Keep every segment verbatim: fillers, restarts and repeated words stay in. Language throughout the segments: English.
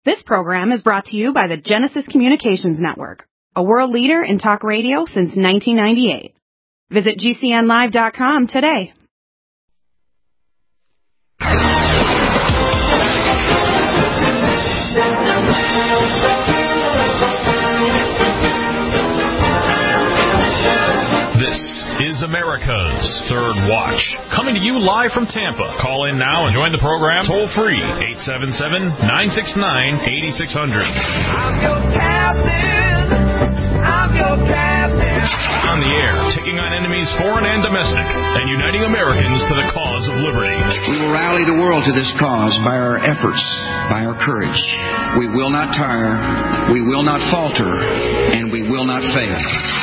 This program is brought to you by the Genesis Communications Network, a world leader in talk radio since nineteen ninety-eight. Visit G C N live dot com today. This is America's Third Watch, coming to you live from Tampa. Call in now and join the program toll free, eight seven seven, nine six nine, eight six zero zero. I'm your captain. I'm your captain. On the air, taking on enemies foreign and domestic, and uniting Americans to the cause of liberty. We will rally the world to this cause by our efforts, by our courage. We will not tire, we will not falter, and we will not fail.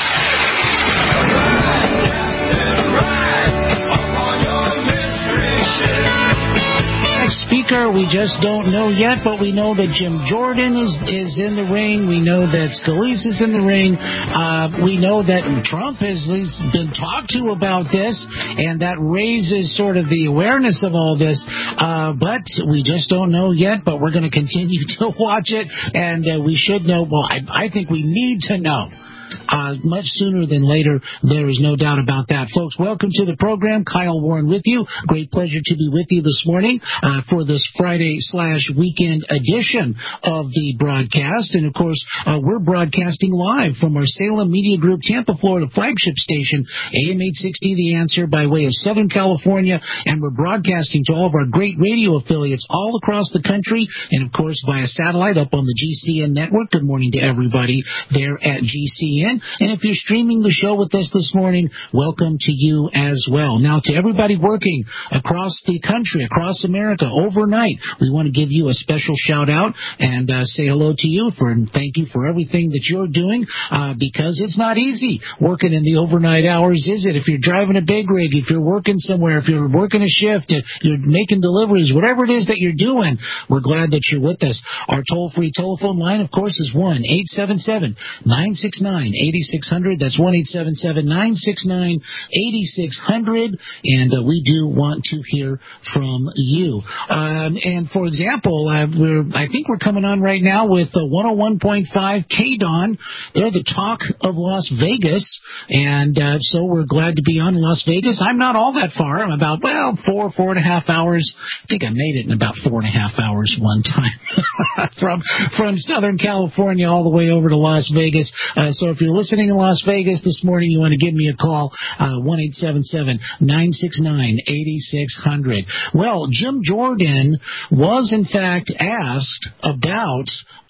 Speaker, we just don't know yet, but we know that Jim Jordan is, is in the ring. We know that Scalise is in the ring. Uh, we know that Trump has been talked to about this, and that raises sort of the awareness of all this. Uh, but we just don't know yet, but we're going to continue to watch it, and uh, we should know. Well, I, I think we need to know. Uh, much sooner than later, there is no doubt about that. Folks, welcome to the program. Kyle Warren with you. Great pleasure to be with you this morning uh, for this Friday slash weekend edition of the broadcast. And, of course, uh, we're broadcasting live from our Salem Media Group, Tampa, Florida flagship station, A M eight sixty The Answer, by way of Southern California. And we're broadcasting to all of our great radio affiliates all across the country and, of course, via satellite up on the G C N network. Good morning to everybody there at G C N. And if you're streaming the show with us this morning, welcome to you as well. Now, to everybody working across the country, across America, overnight, we want to give you a special shout-out and uh, say hello to you for and thank you for everything that you're doing, uh, because it's not easy working in the overnight hours, is it? If you're driving a big rig, if you're working somewhere, if you're working a shift, if you're making deliveries, whatever it is that you're doing, we're glad that you're with us. Our toll-free telephone line, of course, is one eight seven seven, nine six nine, eight six zero zero. That's one eight seven seven, nine six nine, eight six zero zero. And uh, we do want to hear from you. Um, and for example, uh, we're I think we're coming on right now with uh, one oh one point five K D O N. They're the talk of Las Vegas. And uh, so we're glad to be on Las Vegas. I'm not all that far. I'm about, well, four, four and a half hours. I think I made it in about four and a half hours one time from from Southern California all the way over to Las Vegas. Uh, so if you're listening in Las Vegas this morning, you want to give me a call, uh, one eight seven seven, nine six nine, eight six zero zero. Well, Jim Jordan was, in fact, asked about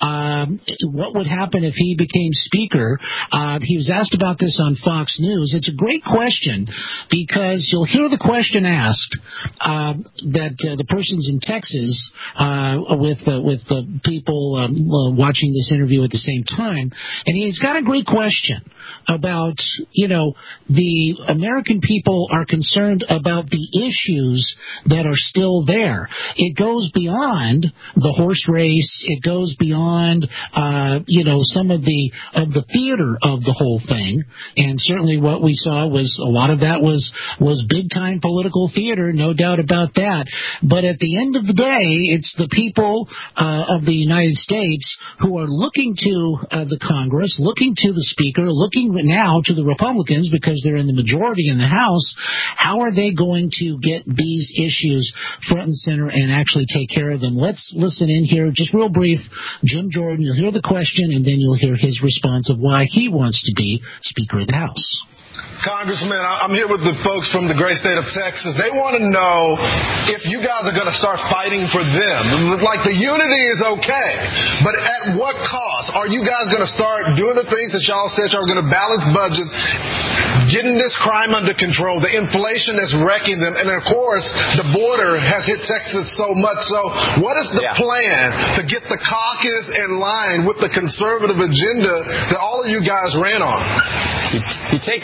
Um, what would happen if he became Speaker. Uh, he was asked about this on Fox News. It's a great question because you'll hear the question asked uh, that uh, the person's in Texas uh, with uh, with the people um, uh, watching this interview at the same time, and he's got a great question about, you know, the American people are concerned about the issues that are still there. It goes beyond the horse race. It goes beyond, uh, you know, some of the of the theater of the whole thing. And certainly what we saw was a lot of that was was big time political theater, no doubt about that. But at the end of the day, it's the people uh, of the United States who are looking to uh, the Congress, looking to the Speaker, looking now to the Republicans because they're in the majority in the House. How are they going to get these issues front and center and actually take care of them? Let's listen in here, just real brief. Jim Jordan, you'll hear the question, and then you'll hear his response of why he wants to be Speaker of the House. Congressman, I'm here with the folks from the great state of Texas. They want to know if you guys are going to start fighting for them. Like, the unity is okay, but at what cost? Are you guys going to start doing the things that y'all said y'all are going to balance budgets, getting this crime under control, the inflation that's wrecking them, and of course, the border has hit Texas so much. So what is the yeah. plan to get the caucus in line with the conservative agenda that all of you guys ran on? You, you take the case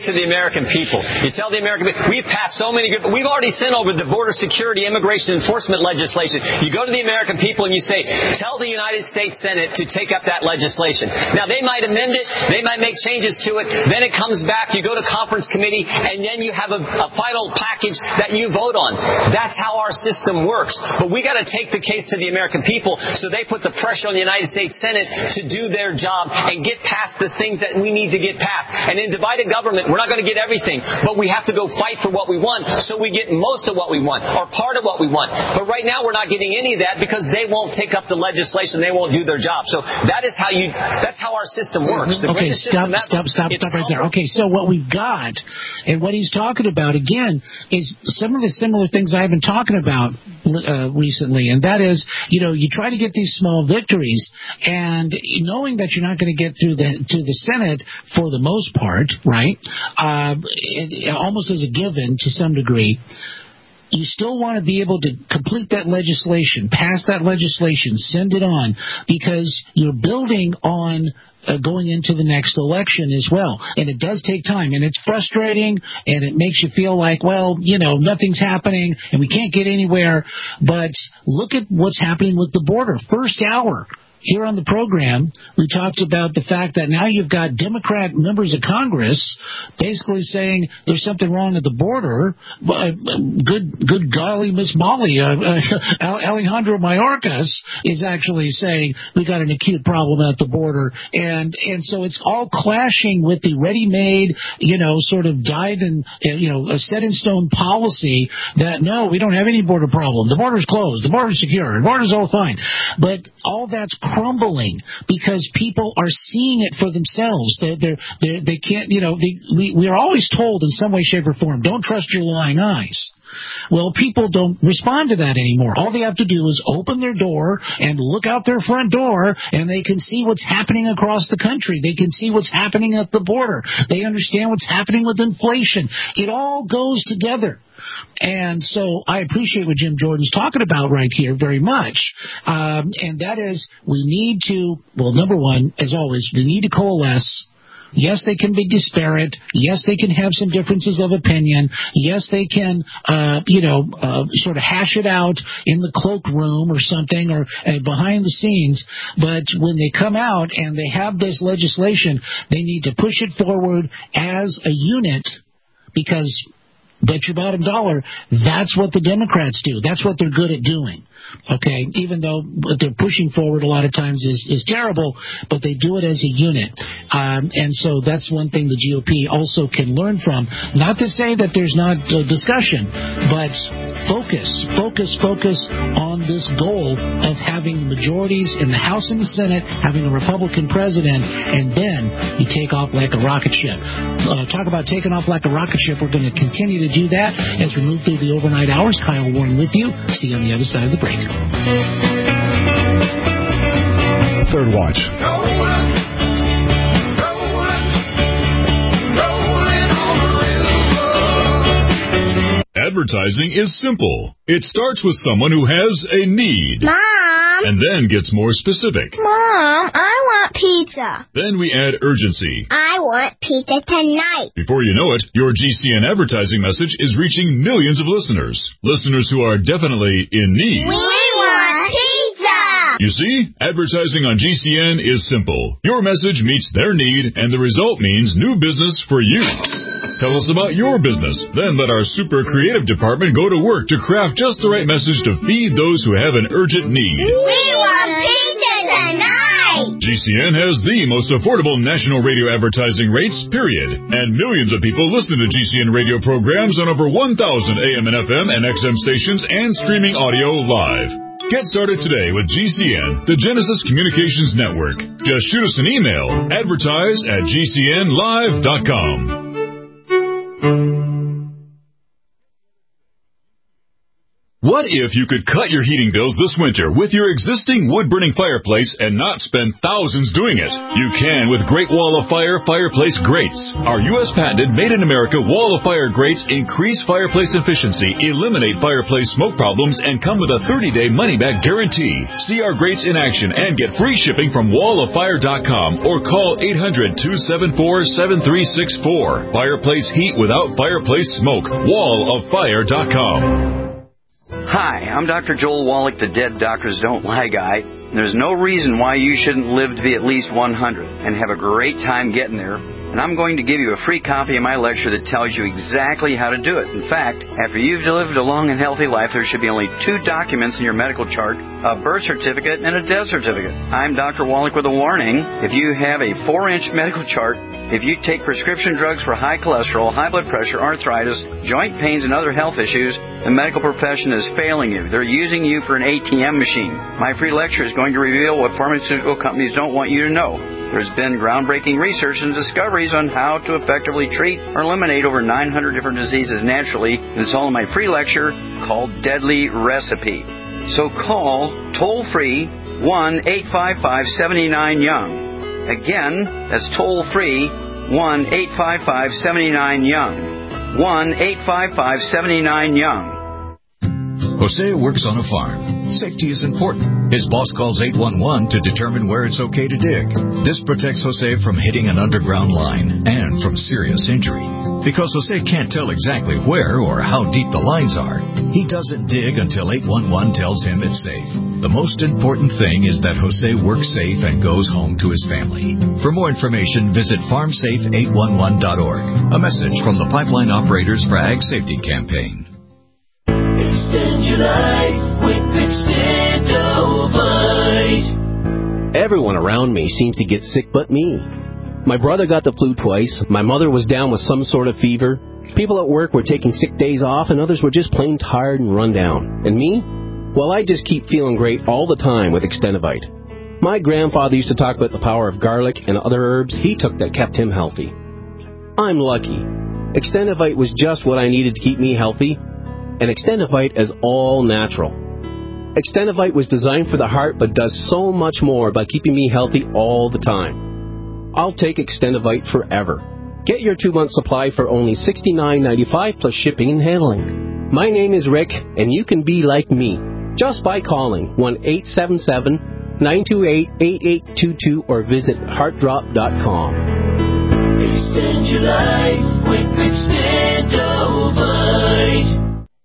to the American people. You tell the American people, we've passed so many good, we've already sent over the border security, immigration enforcement legislation. You go to the American people and you say, tell the United States Senate to take up that legislation. Now, they might amend it, they might make changes to it, then it comes back, you go to conference committee, and then you have a, a final package that you vote on. That's how our system works. But we got to take the case to the American people so they put the pressure on the United States Senate to do their job and get past the things that we need to get past. And in divided government, we're not going to get everything, but we have to go fight for what we want so we get most of what we want, or part of what we want. But right now, we're not getting any of that because they won't take up the legislation. They won't do their job. So that is how you, that's how our system works. The okay, stop, system stop, stop, stop right there. Okay, so what we've got and what he's talking about, again, is some of the similar things I've been talking about uh, recently, and that is, you know, you try to get these small victories, and knowing that you're not going to get through the to the Senate for the most part, right, uh, it, almost as a given to some degree, you still want to be able to complete that legislation, pass that legislation, send it on, because you're building on Uh, going into the next election as well. And it does take time, and it's frustrating, and it makes you feel like, well, you know, nothing's happening, and we can't get anywhere. But look at what's happening with the border. First hour here on the program, we talked about the fact that now you've got Democrat members of Congress basically saying there's something wrong at the border. Uh, good, good golly, Miss Molly, uh, uh, Alejandro Mayorkas is actually saying we got an acute problem at the border, and and so it's all clashing with the ready-made, you know, sort of died and uh, you know, a set-in-stone policy that no, we don't have any border problem. The border's closed. The border's secure. The border's all fine. But all that's crumbling because people are seeing it for themselves. They're, they're, they're, they can't, you know, they, we, we are always told in some way, shape, or form, don't trust your lying eyes. Well, people don't respond to that anymore. All they have to do is open their door and look out their front door, and they can see what's happening across the country. They can see what's happening at the border. They understand what's happening with inflation. It all goes together. And so I appreciate what Jim Jordan's talking about right here very much. Um, and that is, we need to, well, number one, as always, we need to coalesce. Yes, they can be disparate. Yes, they can have some differences of opinion. Yes, they can, uh, you know, uh, sort of hash it out in the cloakroom or something, or uh, behind the scenes. But when they come out and they have this legislation, they need to push it forward as a unit, because bet your bottom dollar, that's what the Democrats do. That's what they're good at doing. Okay, even though what they're pushing forward a lot of times is, is terrible, but they do it as a unit. Um, and so that's one thing the G O P also can learn from. Not to say that there's not a discussion, but focus, focus, focus on this goal of having majorities in the House and the Senate, having a Republican president, and then you take off like a rocket ship. Uh, talk about taking off like a rocket ship. We're going to continue to do that as we move through the overnight hours. Kyle Warren with you. See you on the other side of the break. Third Watch. Advertising is simple. It starts with someone who has a need. Mom! And then gets more specific. Mom, I want pizza. Then we add urgency. I want pizza tonight. Before you know it, your G C N advertising message is reaching millions of listeners. Listeners who are definitely in need. We want pizza! You see, advertising on G C N is simple. Your message meets their need, and the result means new business for you. Tell us about your business. Then let our super creative department go to work to craft just the right message to feed those who have an urgent need. We want pizza tonight! G C N has the most affordable national radio advertising rates, period. And millions of people listen to G C N radio programs on over one thousand A M and F M and X M stations and streaming audio live. Get started today with G C N, the Genesis Communications Network. Just shoot us an email, advertise at G C N live dot com. What if you could cut your heating bills this winter with your existing wood-burning fireplace and not spend thousands doing it? You can with Great Wall of Fire fireplace grates. Our U S patented made-in-America Wall of Fire grates increase fireplace efficiency, eliminate fireplace smoke problems, and come with a thirty-day money-back guarantee. See our grates in action and get free shipping from wall of fire dot com or call eight hundred, two seven four, seven three six four. Fireplace heat without fireplace smoke. wall of fire dot com. Hi, I'm Doctor Joel Wallach, the Dead Doctors Don't Lie guy. There's no reason why you shouldn't live to be at least one hundred and have a great time getting there. And I'm going to give you a free copy of my lecture that tells you exactly how to do it. In fact, after you've lived a long and healthy life, there should be only two documents in your medical chart, a birth certificate and a death certificate. I'm Doctor Wallach with a warning. If you have a four-inch medical chart, if you take prescription drugs for high cholesterol, high blood pressure, arthritis, joint pains, and other health issues, the medical profession is failing you. They're using you for an A T M machine. My free lecture is going to reveal what pharmaceutical companies don't want you to know. There's been groundbreaking research and discoveries on how to effectively treat or eliminate over nine hundred different diseases naturally, and it's all in my free lecture called Deadly Recipe. So call toll-free one eight five five, seven nine, young. Again, that's toll-free one eight five five, seven nine, young. one eight five five, seven nine, young. Jose works on a farm. Safety is important. His boss calls eight one one to determine where it's okay to dig. This protects Jose from hitting an underground line and from serious injury. Because Jose can't tell exactly where or how deep the lines are, he doesn't dig until eight one one tells him it's safe. The most important thing is that Jose works safe and goes home to his family. For more information, visit farm safe eight one one dot org. A message from the Pipeline Operators for Ag Safety Campaign. Extend your life with Extendovite. Everyone around me seems to get sick but me. My brother got the flu twice. My mother was down with some sort of fever. People at work were taking sick days off, and others were just plain tired and run down. And me? Well, I just keep feeling great all the time with Extendovite. My grandfather used to talk about the power of garlic and other herbs he took that kept him healthy. I'm lucky. Extendovite was just what I needed to keep me healthy. And Extendovite is all natural. Extendovite was designed for the heart but does so much more by keeping me healthy all the time. I'll take Extendovite forever. Get your two-month supply for only sixty-nine ninety-five plus shipping and handling. My name is Rick, and you can be like me just by calling one eight seven seven, nine two eight, eight eight two two or visit heart drop dot com. Extend your life with Extendovite.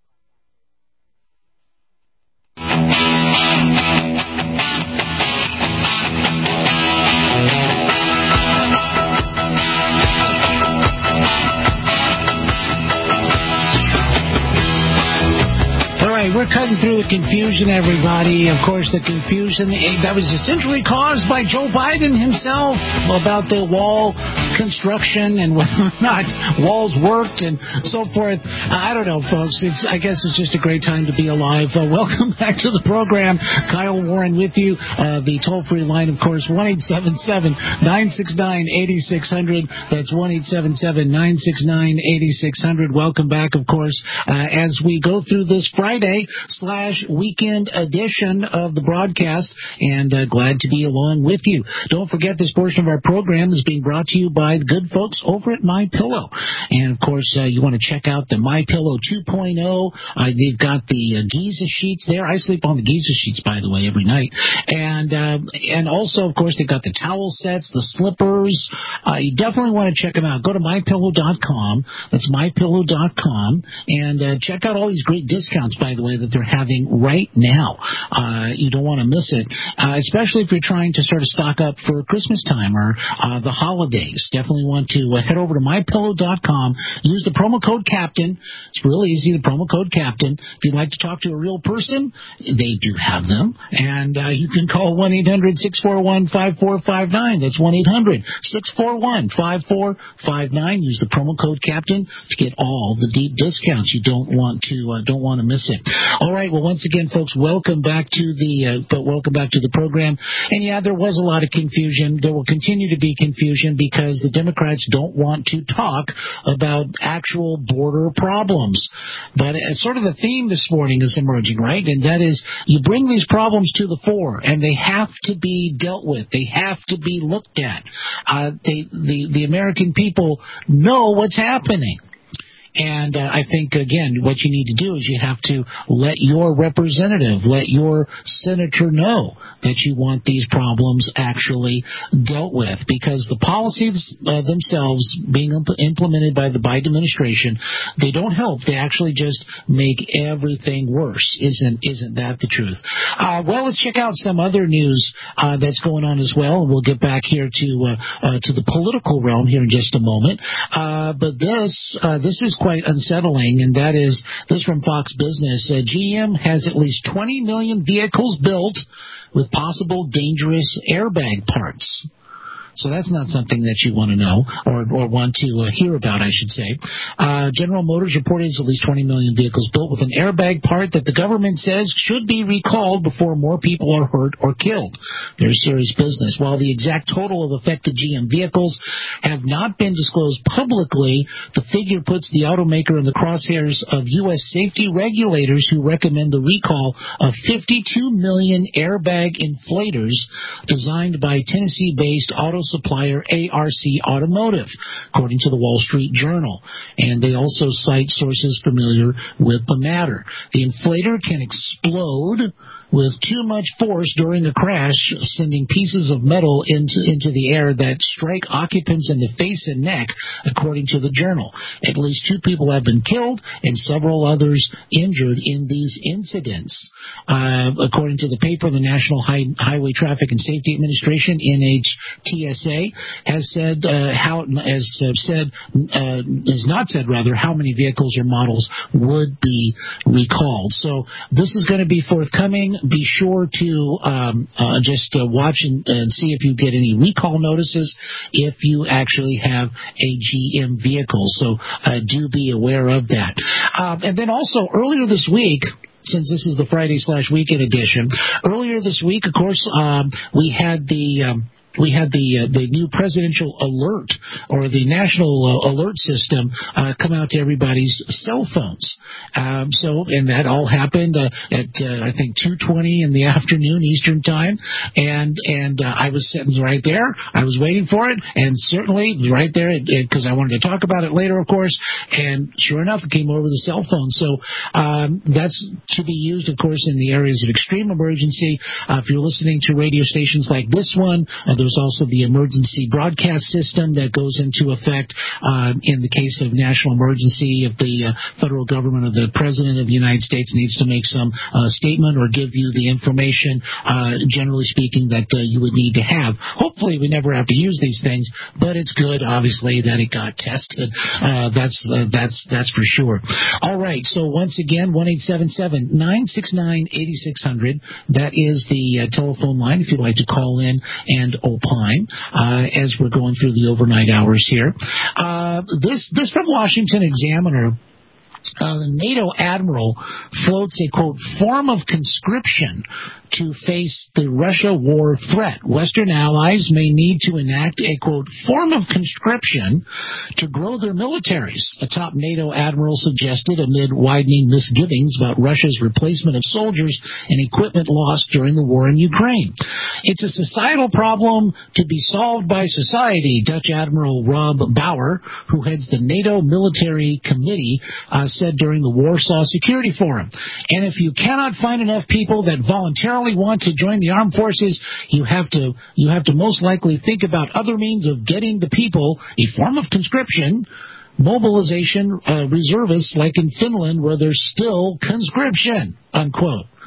We're cutting through the confusion, everybody. Of course, the confusion that was essentially caused by Joe Biden himself about the wall construction and whether or not walls worked and so forth. I don't know, folks. It's I guess it's just a great time to be alive. Uh, welcome back to the program. Kyle Warren with you. Uh, the toll-free line, of course, one eight seven seven, nine six nine, eight six zero zero. That's one eight seven seven, nine six nine, eight six zero zero. Welcome back, of course, uh, as we go through this Friday slash weekend edition of the broadcast, and uh, glad to be along with you. Don't forget, this portion of our program is being brought to you by the good folks over at MyPillow. And, of course, uh, you want to check out the MyPillow two point oh. Uh, they've got the uh, Giza sheets there. I sleep on the Giza sheets, by the way, every night. And uh, and also, of course, they've got the towel sets, the slippers. Uh, you definitely want to check them out. Go to my pillow dot com. That's my pillow dot com. And uh, check out all these great discounts, by the way, that they're having right now. Uh, you don't want to miss it, uh, especially if you're trying to sort of stock up for Christmas time or uh, the holidays. Definitely want to uh, head over to my pillow dot com. Use the promo code CAPTAIN. It's real easy, the promo code CAPTAIN. If you'd like to talk to a real person, they do have them. And uh, you can call one eight hundred, six four one, five four five nine. That's one eight hundred, six four one, five four five nine. Use the promo code CAPTAIN to get all the deep discounts. You don't want to uh, don't want to miss it. All right. right. Well, once again, folks, welcome back to the uh, but welcome back to the program. And yeah, there was a lot of confusion. There will continue to be confusion because the Democrats don't want to talk about actual border problems. But uh, sort of the theme this morning is emerging, right? And that is, you bring these problems to the fore, and they have to be dealt with. They have to be looked at. Uh, they, the the American people know what's happening. And uh, I think, again, what you need to do is you have to let your representative, let your senator know that you want these problems actually dealt with. Because the policies uh, themselves being imp- implemented by the Biden administration, they don't help. They actually just make everything worse. Isn't isn't that the truth? Uh, well, let's check out some other news uh, that's going on as well. And we'll get back here to uh, uh, to the political realm here in just a moment. Uh, but this uh, this is quite unsettling, and that is this from Fox Business. Uh, G M has at least twenty million vehicles built with possible dangerous airbag parts. So that's not something that you want to know or, or want to uh, hear about, I should say. Uh, General Motors reported at least twenty million vehicles built with an airbag part that the government says should be recalled before more people are hurt or killed. Very serious business. While the exact total of affected G M vehicles have not been disclosed publicly, the figure puts the automaker in the crosshairs of U S safety regulators who recommend the recall of fifty-two million airbag inflators designed by Tennessee-based auto supplier A R C Automotive, according to the Wall Street Journal. And they also cite sources familiar with the matter. The inflator can explode with too much force during a crash, sending pieces of metal into, into the air that strike occupants in the face and neck, according to the Journal. At least two people have been killed and several others injured in these incidents. Uh, according to the paper, the National High, Highway Traffic and Safety Administration, N H T S A, has said uh, how has uh, said uh, has not said rather how many vehicles or models would be recalled. So this is going to be forthcoming. Be sure to um, uh, just uh, watch and, and see if you get any recall notices if you actually have a G M vehicle. So uh, do be aware of that. Um, and then also earlier this week, since this is the Friday slash weekend edition, earlier this week, of course, um, we had the um, we had the uh, the new presidential alert or the national uh, alert system uh, come out to everybody's cell phones. Um, so, and that all happened uh, at uh, I think two twenty in the afternoon Eastern time, and and uh, I was sitting right there. I was waiting for it, and certainly right there because I wanted to talk about it later, of course. And sure enough, it came over the cell phone. So um, that's to be used, of course, in the areas of extreme emergency. Uh, if you're listening to radio stations like this one. Uh, There's also the emergency broadcast system that goes into effect uh, in the case of national emergency if the uh, federal government or the president of the United States needs to make some uh, statement or give you the information, uh, generally speaking, that uh, you would need to have. Hopefully we never have to use these things, but it's good, obviously, that it got tested. Uh, that's uh, that's that's for sure. All right, so once again, one eight seven seven, nine six nine, eight six zero zero. That is the uh, telephone line if you'd like to call in and opine uh, as we're going through the overnight hours here. Uh, this this from Washington Examiner. Uh, the NATO admiral floats a, quote, form of conscription to face the Russia war threat. Western allies may need to enact a, quote, form of conscription to grow their militaries, a top NATO admiral suggested amid widening misgivings about Russia's replacement of soldiers and equipment lost during the war in Ukraine. It's a societal problem to be solved by society, Dutch Admiral Rob Bauer, who heads the NATO Military Committee, uh, said during the Warsaw Security Forum. And if you cannot find enough people that voluntarily want to join the armed forces, you have to you have to most likely think about other means of getting the people a form of conscription, mobilization, uh, reservists like in Finland where there's still conscription, unquote.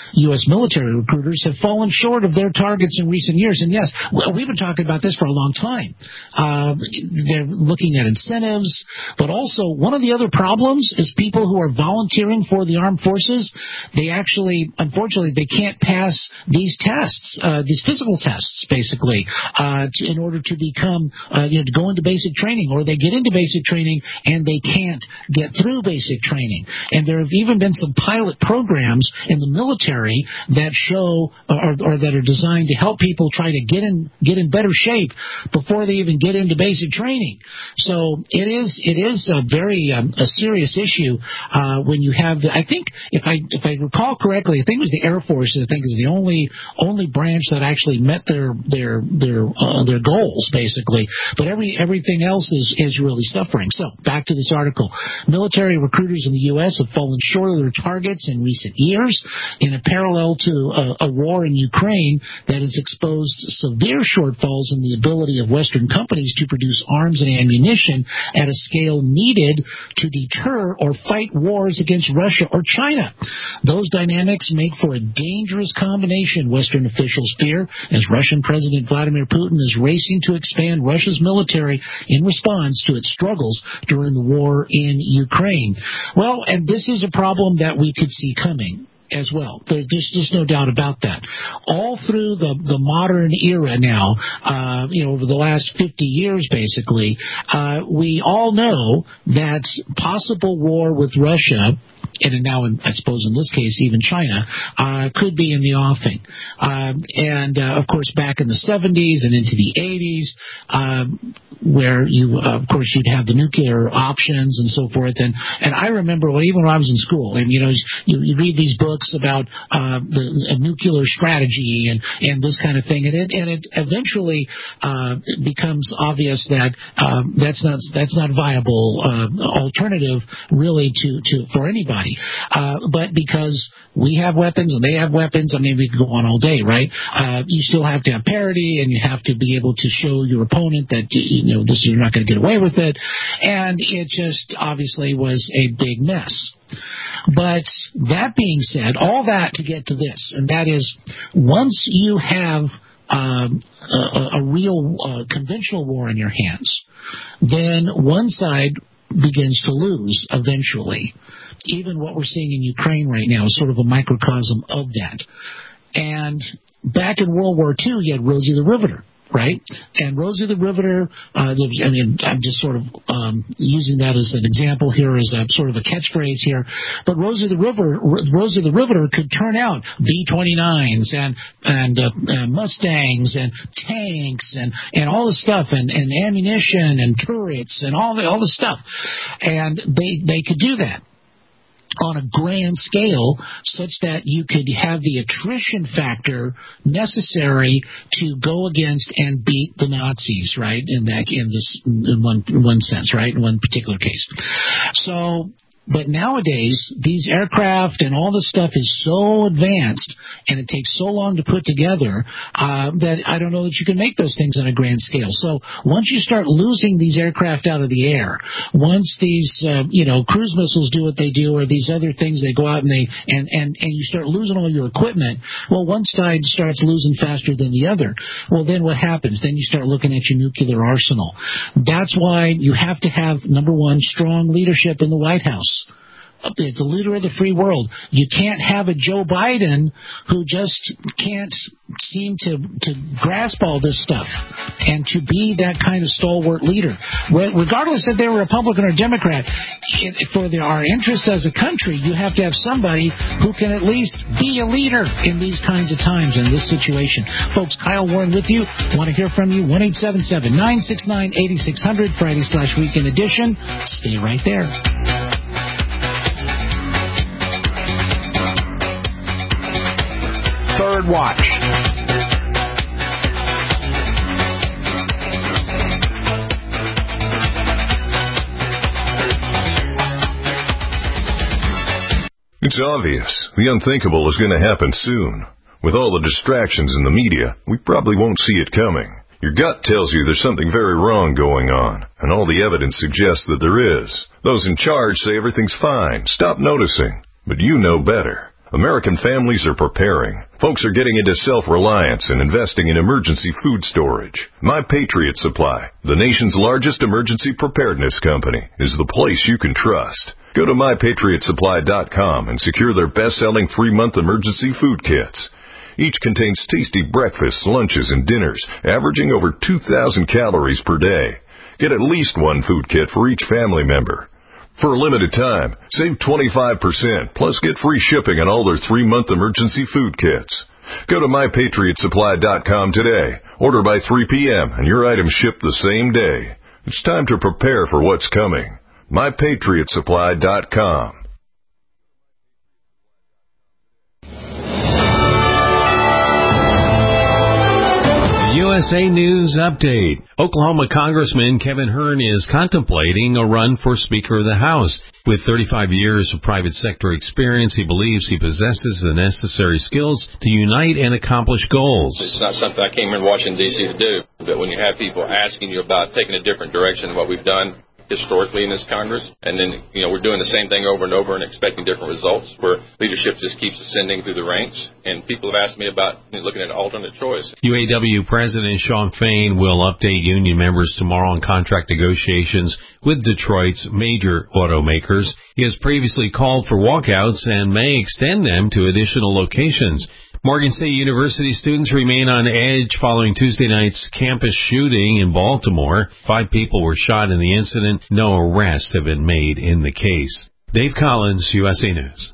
U S military recruiters have fallen short of their targets in recent years. And yes, we've been talking about this for a long time. Uh, they're looking at incentives, but also one of the other problems is people who are volunteering for the armed forces, they actually, unfortunately, they can't pass these tests, uh, these physical tests, basically, uh, to, in order to become, uh, you know, to go into basic training, or they get into basic training and they can't get through basic training. And there have even been some pilot programs in the military that show, or, or that are designed to help people try to get in, get in better shape before they even get into basic training. So it is, it is a very, um, a serious issue, uh, when you have the, I think, if I, if I recall correctly, I think it was the Air Force, I think is the only, only branch that actually met their, their, their, uh, their goals, basically. But every, everything else is, is really suffering. So back to this article. Military recruiters in the U S have fallen short of their targets in recent years, in a parallel to a, a war in Ukraine that has exposed severe shortfalls in the ability of Western companies to produce arms and ammunition at a scale needed to deter or fight wars against Russia or China. Those dynamics make for a dangerous combination, Western officials fear, as Russian President Vladimir Putin is racing to expand Russia's military in response to its struggles during the war in Ukraine. Well, and this is a problem that we could see coming as well. There's just no doubt about that. All through the, the modern era now, uh, you know, over the last fifty years, basically, uh, we all know that possible war with Russia, and now, in, I suppose in this case, even China, uh, could be in the offing. Um, and, uh, of course, back in the seventies and into the eighties, um, where you, uh, of course, you'd have the nuclear options and so forth. And, and I remember when, even when I was in school, and, you know, you, you read these books about uh, the nuclear strategy and, and this kind of thing, and it, and it eventually uh, becomes obvious that um, that's not that's not viable uh, alternative, really, to, to for anybody. Uh, but because we have weapons and they have weapons, I mean, we could go on all day, right? Uh, you still have to have parity, and you have to be able to show your opponent that, you know, this, you're not going to get away with it. And it just obviously was a big mess. But that being said, all that to get to this, and that is, once you have um, a, a real uh, conventional war in your hands, then one side begins to lose eventually. Even what we're seeing in Ukraine right now is sort of a microcosm of that. And back in World War Two, you had Rosie the Riveter, right? And Rosie the Riveter, uh, I mean, I'm just sort of um, using that as an example here, as a sort of a catchphrase here. But Rosie the River, Rosie the Riveter could turn out B twenty-nines and and uh, uh, Mustangs and tanks and, and all the stuff, and, and ammunition and turrets and all the all the stuff, and they they could do that on a grand scale, such that you could have the attrition factor necessary to go against and beat the Nazis, right? In that, in this, in one, in one sense, right? In one particular case. So, but nowadays, these aircraft and all this stuff is so advanced, and it takes so long to put together, uh, that I don't know that you can make those things on a grand scale. So once you start losing these aircraft out of the air, once these, uh, you know, cruise missiles do what they do, or these other things, they go out and they, and, and, and you start losing all your equipment, well, one side starts losing faster than the other. Well, then what happens? Then you start looking at your nuclear arsenal. That's why you have to have, number one, strong leadership in the White House. It's the leader of the free world. You can't have a Joe Biden who just can't seem to, to grasp all this stuff and to be that kind of stalwart leader. Regardless if they're Republican or Democrat, for the, our interests as a country, you have to have somebody who can at least be a leader in these kinds of times, in this situation. Folks, Kyle Warren with you. Want to hear from you? one eight seven seven, nine six nine, eight six zero zero, Friday slash weekend edition. Stay right there. Third Watch. It's obvious. The unthinkable is going to happen soon. With all the distractions in the media, we probably won't see it coming. Your gut tells you there's something very wrong going on, and all the evidence suggests that there is. Those in charge say everything's fine. Stop noticing. But you know better. American families are preparing. Folks are getting into self-reliance and investing in emergency food storage. My Patriot Supply, the nation's largest emergency preparedness company, is the place you can trust. Go to my patriot supply dot com and secure their best-selling three-month emergency food kits. Each contains tasty breakfasts, lunches, and dinners, averaging over two thousand calories per day. Get at least one food kit for each family member. For a limited time, save twenty-five percent, plus get free shipping on all their three-month emergency food kits. Go to my patriot supply dot com today. Order by three p.m. and your items ship the same day. It's time to prepare for what's coming. my patriot supply dot com. U S A News Update. Oklahoma Congressman Kevin Hern is contemplating a run for Speaker of the House. With thirty-five years of private sector experience, he believes he possesses the necessary skills to unite and accomplish goals. It's not something I came here in Washington, D C to do, but when you have people asking you about taking a different direction than what we've done historically in this Congress, and then, you know, we're doing the same thing over and over and expecting different results, where leadership just keeps ascending through the ranks, and people have asked me about, you know, looking at an alternate choice. U A W President Shawn Fain will update union members tomorrow on contract negotiations with Detroit's major automakers. He has previously called for walkouts and may extend them to additional locations. Morgan State University students remain on edge following Tuesday night's campus shooting in Baltimore. Five people were shot in the incident. No arrests have been made in the case. Dave Collins, U S A News.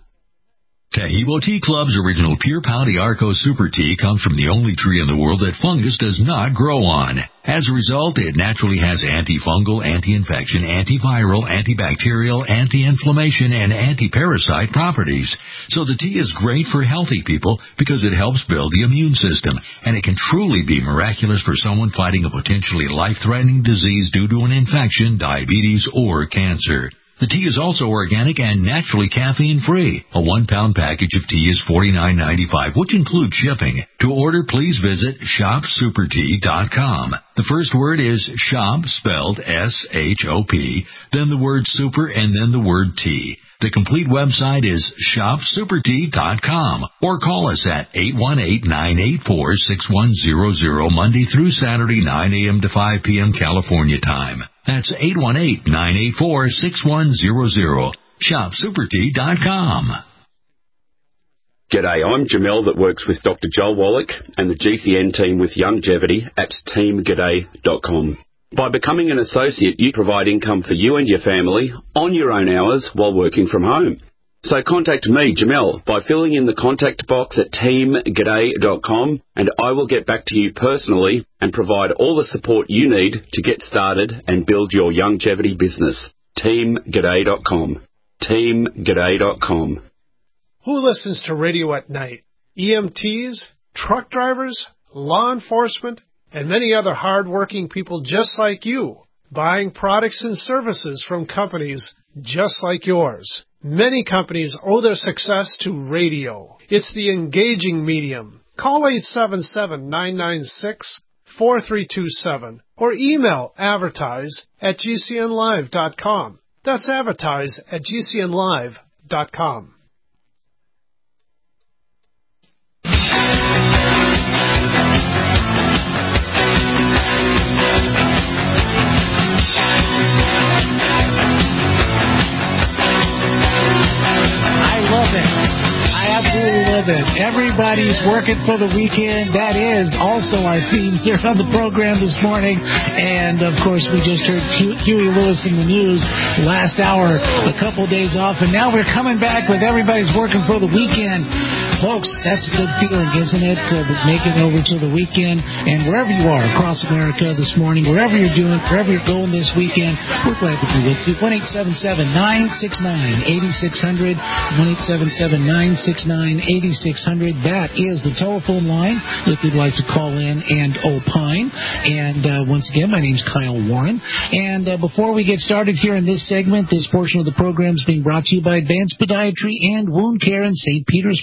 Tahibo Tea Club's original Pure Pau d'Arco Super Tea comes from the only tree in the world that fungus does not grow on. As a result, it naturally has antifungal, anti-infection, antiviral, antibacterial, anti-inflammation, and anti-parasite properties. So the tea is great for healthy people because it helps build the immune system, and it can truly be miraculous for someone fighting a potentially life-threatening disease due to an infection, diabetes, or cancer. The tea is also organic and naturally caffeine-free. A one-pound package of tea is forty-nine ninety-five, which includes shipping. To order, please visit shop super tea dot com. The first word is shop, spelled S H O P, then the word super, and then the word tea. The complete website is shop super tea dot com, or call us at eight one eight, nine eight four, six one zero zero Monday through Saturday, nine a.m. to five p.m. California time. That's eight one eight, nine eight four, six one zero zero. shop super tea dot com. G'day, I'm Jamel that works with Doctor Joel Wallach and the G C N team with Longevity at team g'day dot com. By becoming an associate, you provide income for you and your family on your own hours while working from home. So contact me, Jamel, by filling in the contact box at team g'day dot com, and I will get back to you personally and provide all the support you need to get started and build your longevity business. team g'day dot com. team g'day dot com. Who listens to radio at night? E M Ts, truck drivers, law enforcement, and many other hard-working people just like you, buying products and services from companies just like yours. Many companies owe their success to radio. It's the engaging medium. Call eight seven seven, nine nine six, four three two seven or email advertise at g c n live dot com. That's advertise at g c n live dot com. Love it. Everybody's working for the weekend. That is also our theme here on the program this morning. And, of course, we just heard Huey Lewis in the news last hour, a couple days off. And now we're coming back with everybody's working for the weekend. Folks, that's a good feeling, isn't it? Uh, making over to the weekend. And wherever you are across America this morning, wherever you're doing, wherever you're going this weekend, we're glad to be with you. one eight seven seven, nine six nine, eight six zero zero. one eight seven seven, nine six nine, eight six zero zero. That is the telephone line if you'd like to call in and opine. And uh, once again, my name's Kyle Warren. And uh, before we get started here in this segment, this portion of the program is being brought to you by Advanced Podiatry and Wound Care in Saint Petersburg.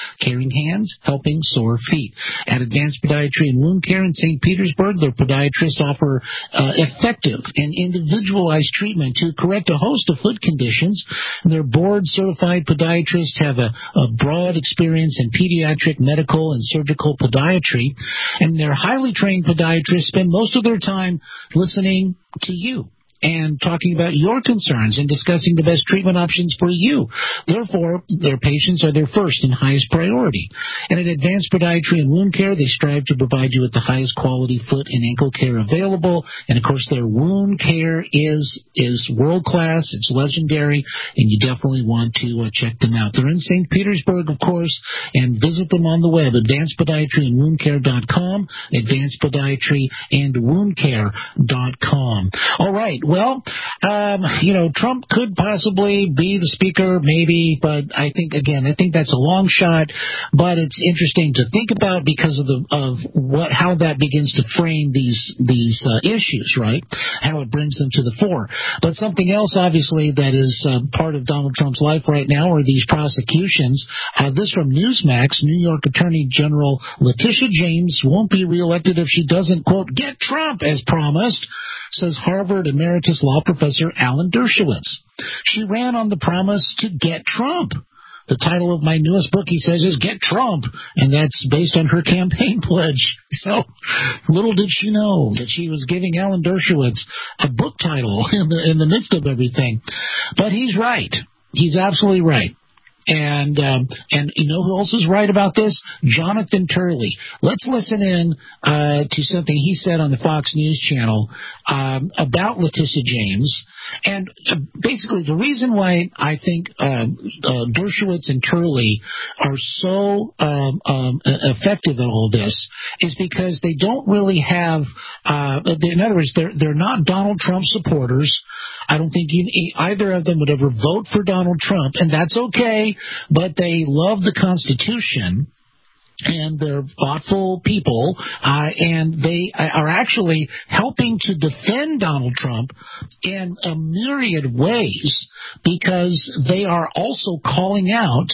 caring hands, helping sore feet. At Advanced Podiatry and Wound Care in Saint Petersburg, their podiatrists offer uh, effective and individualized treatment to correct a host of foot conditions. Their board-certified podiatrists have a, a broad experience in pediatric, medical, and surgical podiatry, and their highly trained podiatrists spend most of their time listening to you and talking about your concerns and discussing the best treatment options for you. Therefore, their patients are their first and highest priority. And at Advanced Podiatry and Wound Care, they strive to provide you with the highest quality foot and ankle care available. And, of course, their wound care is is world-class. It's legendary, and you definitely want to uh, check them out. They're in Saint Petersburg, of course, and visit them on the web, advanced podiatry and wound care dot com, advanced podiatry and wound care dot com. All right. Well, um, you know, Trump could possibly be the speaker, maybe, but I think, again, I think that's a long shot, but it's interesting to think about because of the of what how that begins to frame these these uh, issues, right? How it brings them to the fore. But something else, obviously, that is uh, part of Donald Trump's life right now are these prosecutions. Uh, this from Newsmax: New York Attorney General Letitia James won't be reelected if she doesn't, quote, get Trump as promised, says Harvard emeritus law professor Alan Dershowitz. She ran on the promise to get Trump. The title of my newest book, he says, is Get Trump, and that's based on her campaign pledge. So little did she know that she was giving Alan Dershowitz a book title in the in the midst of everything. But he's right. He's absolutely right. And um, and you know who else is right about this? Jonathan Turley. Let's listen in uh, to something he said on the Fox News Channel um, about Letitia James. And uh, basically, the reason why I think uh, uh, Dershowitz and Turley are so um, um, effective at all this is because they don't really have. Uh, in other words, they're they're not Donald Trump supporters. I don't think either of them would ever vote for Donald Trump, and that's okay, but they love the Constitution, and they're thoughtful people, uh, and they are actually helping to defend Donald Trump in a myriad of ways because they are also calling out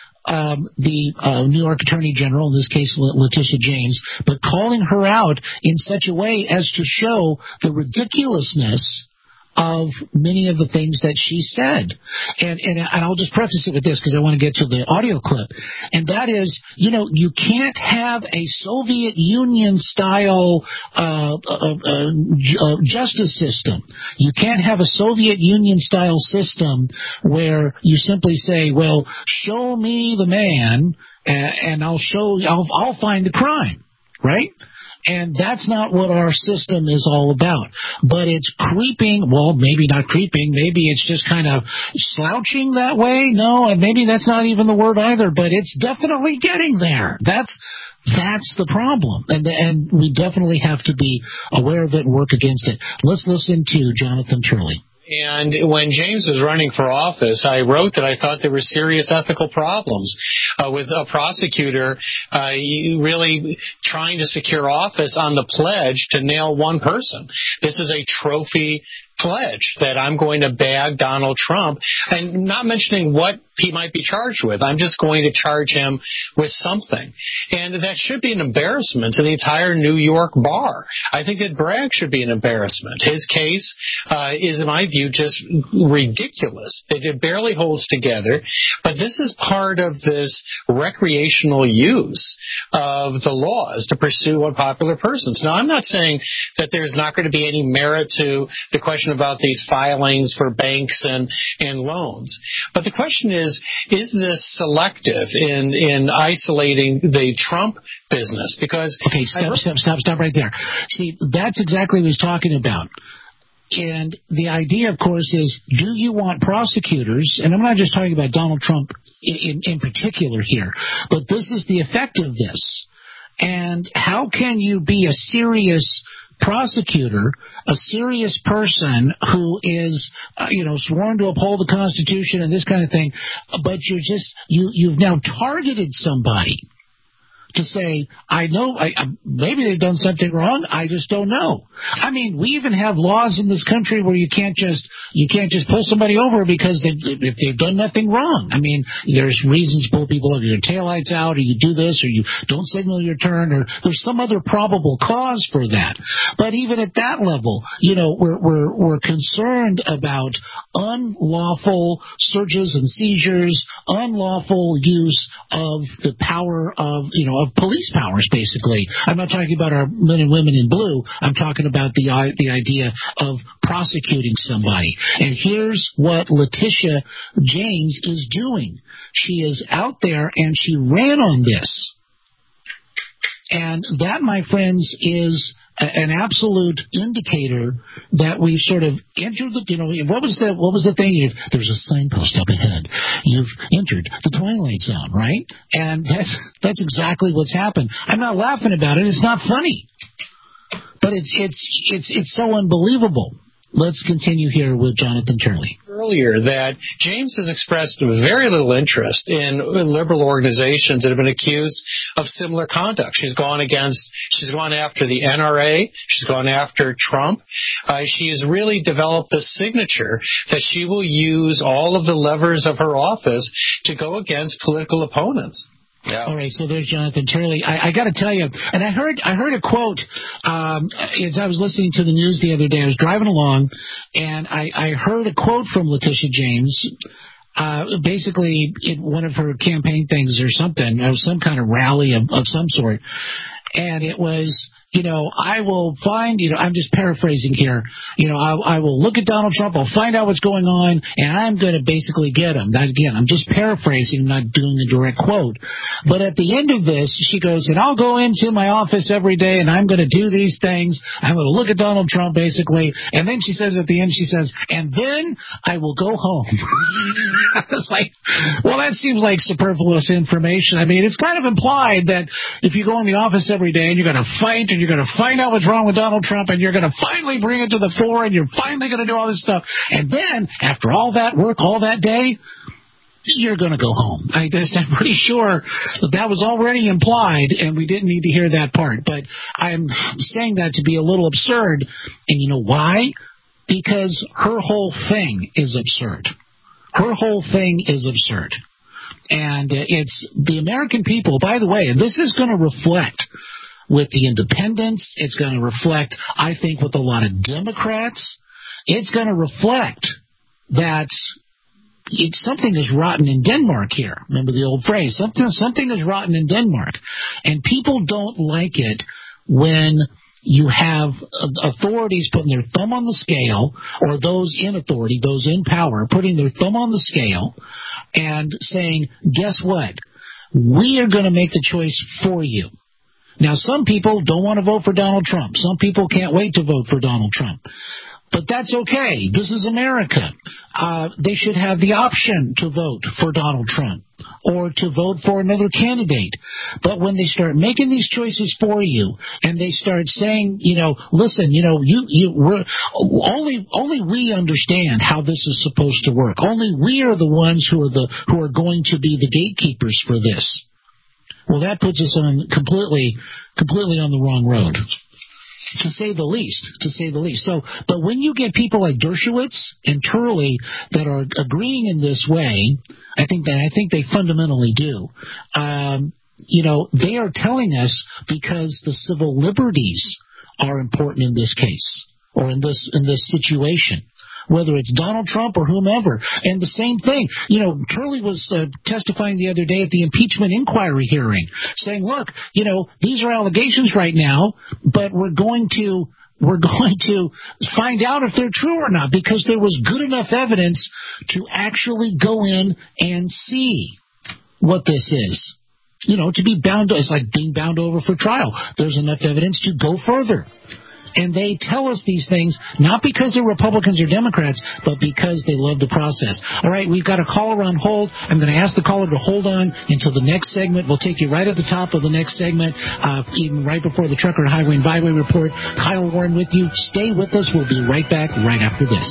Um, the uh, New York Attorney General, in this case Letitia James, but calling her out in such a way as to show the ridiculousness of many of the things that she said. And, and, and I'll just preface it with this because I want to get to the audio clip. And that is, you know, you can't have a Soviet Union-style uh, uh, uh, uh, justice system. You can't have a Soviet Union-style system where you simply say, well, show me the man and, and I'll show, I'll, I'll find the crime, right? And that's not what our system is all about. But it's creeping, well, maybe not creeping, maybe it's just kind of slouching that way. No, and maybe that's not even the word either, but it's definitely getting there. That's that's the problem. And, and we definitely have to be aware of it and work against it. Let's listen to Jonathan Turley. And when James was running for office, I wrote that I thought there were serious ethical problems uh, with a prosecutor uh, really trying to secure office on the pledge to nail one person. This is a trophy pledge that I'm going to bag Donald Trump, and not mentioning what he might be charged with. I'm just going to charge him with something. And that should be an embarrassment to the entire New York bar. I think that Bragg should be an embarrassment. His case uh, is, in my view, just ridiculous. It barely holds together. But this is part of this recreational use of the laws to pursue unpopular persons. Now, I'm not saying that there's not going to be any merit to the question about these filings for banks and, and loans. But the question is, is this selective in, in isolating the Trump business? Because okay, stop, stop, stop, stop right there. See, that's exactly what he's talking about. And the idea, of course, is do you want prosecutors, and I'm not just talking about Donald Trump in, in particular here, but this is the effect of this. And how can you be a serious prosecutor, a serious person who is, uh, you know, sworn to uphold the Constitution and this kind of thing, but you're just, you, you've now targeted somebody. to say, I know, I, maybe they've done something wrong, I just don't know. I mean, we even have laws in this country where you can't just you can't just pull somebody over because they if they've done nothing wrong. I mean, there's reasons to pull people over, your taillights out, or you do this, or you don't signal your turn, or there's some other probable cause for that. But even at that level, you know, we're we're we're concerned about unlawful searches and seizures, unlawful use of the power of, you know, of police powers, basically. I'm not talking about our men and women in blue. I'm talking about the the idea of prosecuting somebody. And here's what Letitia James is doing. She is out there and she ran on this. And that, my friends, is an absolute indicator that we've sort of entered the, you know, what was the, what was the thing? You, there's a signpost up ahead. You've entered the twilight zone, right? And that's, that's exactly what's happened. I'm not laughing about it. It's not funny. But it's, it's, it's, it's so unbelievable. Let's continue here with Jonathan Turley. Earlier that James has expressed very little interest in liberal organizations that have been accused of similar conduct. She's gone against, she's gone after the N R A, she's gone after Trump. Uh, she has really developed a signature that she will use all of the levers of her office to go against political opponents. Yeah. All right, so there's Jonathan Turley. I, I got to tell you, and I heard I heard a quote um, as I was listening to the news the other day. I was driving along, and I, I heard a quote from Letitia James, uh, basically in one of her campaign things or something, or some kind of rally of, of some sort, and it was, you know, I will find, you know, I'm just paraphrasing here, you know, I, I will look at Donald Trump, I'll find out what's going on, and I'm going to basically get him. That, again, I'm just paraphrasing, not doing a direct quote. But at the end of this, she goes, and I'll go into my office every day, and I'm going to do these things. I'm going to look at Donald Trump, basically. And then she says at the end, she says, and then I will go home. It's like, well, that seems like superfluous information. I mean, it's kind of implied that if you go in the office every day and you're going to fight and you're going to find out what's wrong with Donald Trump, and you're going to finally bring it to the fore, and you're finally going to do all this stuff. And then, after all that work, all that day, you're going to go home. I just, I'm pretty sure that that was already implied, and we didn't need to hear that part. But I'm saying that to be a little absurd. And you know why? Because her whole thing is absurd. Her whole thing is absurd. And it's the American people, by the way, and this is going to reflect with the independents. It's going to reflect, I think, with a lot of Democrats. It's going to reflect that it, something is rotten in Denmark here. Remember the old phrase, something, something is rotten in Denmark. And people don't like it when you have authorities putting their thumb on the scale, or those in authority, those in power, putting their thumb on the scale and saying, guess what? We are going to make the choice for you. Now, some people don't want to vote for Donald Trump. Some people can't wait to vote for Donald Trump. But that's okay. This is America. Uh, they should have the option to vote for Donald Trump or to vote for another candidate. But when they start making these choices for you and they start saying, you know, listen, you know, you, you, we're, only, only we understand how this is supposed to work. Only we are the ones who are the, who are going to be the gatekeepers for this. Well, that puts us on completely, completely on the wrong road, to say the least, to say the least. So, but when you get people like Dershowitz and Turley that are agreeing in this way, I think that, I think they fundamentally do. Um, you know, they are telling us because the civil liberties are important in this case, or in this, in this situation, whether it's Donald Trump or whomever. And the same thing, you know, Turley was uh, testifying the other day at the impeachment inquiry hearing, saying, look, you know, these are allegations right now, but we're going to we're going to find out if they're true or not, because there was good enough evidence to actually go in and see what this is. You know, to be bound, it's like being bound over for trial. There's enough evidence to go further. And they tell us these things not because they're Republicans or Democrats, but because they love the process. All right, we've got a caller on hold. I'm going to ask the caller to hold on until the next segment. We'll take you right at the top of the next segment, uh, even right before the Trucker Highway and Byway Report. Kyle Warren with you. Stay with us. We'll be right back right after this.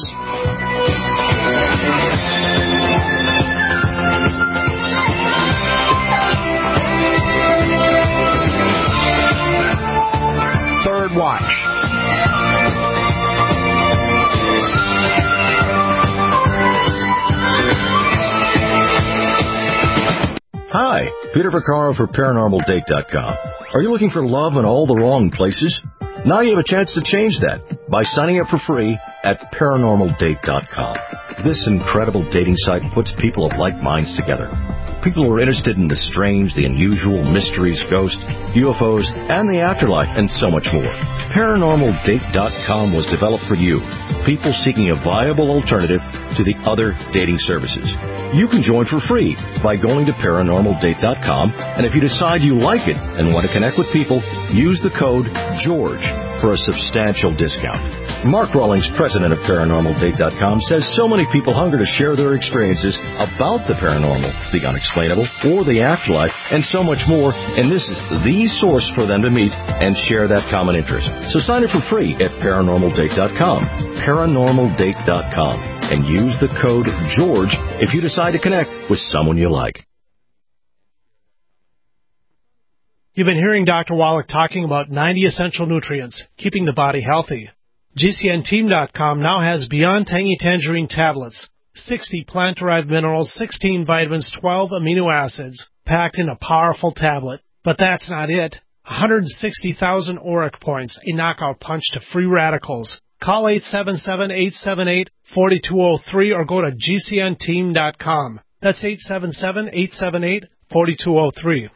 Watch. Hi, Peter Vaccaro for Paranormal Date dot com. Are you looking for love in all the wrong places? Now you have a chance to change that by signing up for free at Paranormal Date dot com. This incredible dating site puts people of like minds together. People who are interested in the strange, the unusual, mysteries, ghosts, U F Os, and the afterlife, and so much more. Paranormal Date dot com was developed for you, people seeking a viable alternative to the other dating services. You can join for free by going to Paranormal Date dot com, and if you decide you like it and want to connect with people, use the code GEORGE for a substantial discount. Mark Rawlings, president of Paranormal Date dot com, says so many people hunger to share their experiences about the paranormal, the unexplainable, or the afterlife, and so much more, and this is the source for them to meet and share that common interest. So sign up for free at Paranormal Date dot com, Paranormal Date dot com, and use the code GEORGE if you decide to connect with someone you like. You've been hearing Doctor Wallach talking about ninety essential nutrients, keeping the body healthy. G C N team dot com now has Beyond Tangy Tangerine tablets, sixty plant-derived minerals, sixteen vitamins, twelve amino acids, packed in a powerful tablet. But that's not it. one hundred sixty thousand auric points, a knockout punch to free radicals. Call eight seven seven, eight seven eight, four two zero three or go to G C N team dot com. That's eight seven seven, eight seven eight, four two zero three.